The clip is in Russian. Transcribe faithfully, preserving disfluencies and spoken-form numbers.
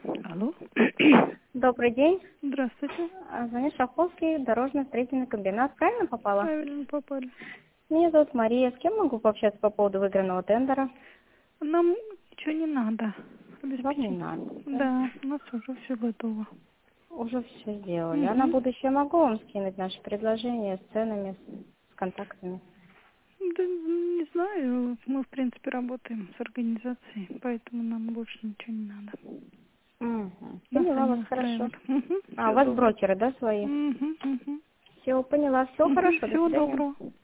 Алло. Добрый день. Здравствуйте. А, Звонит Шаховский, дорожно-строительный комбинат. Правильно попала? Правильно попали. Меня зовут Мария. С кем могу пообщаться по поводу выигранного тендера? Нам ничего не надо Вам не обеспечить. надо, да? Да, у нас уже все готово. Уже все сделали. А на Угу. будущее могу вам скинуть наши предложения с ценами, с, с контактами? Да, не знаю, мы в принципе работаем с организацией, поэтому нам больше ничего не надо. Угу. Нас Поняла они вас, хорошо. устраивают. Угу. А, у Всего вас доброго. брокеры, да, свои? Угу, угу. Все, поняла. Всего Угу. хорошего. До Всего свидания. доброго.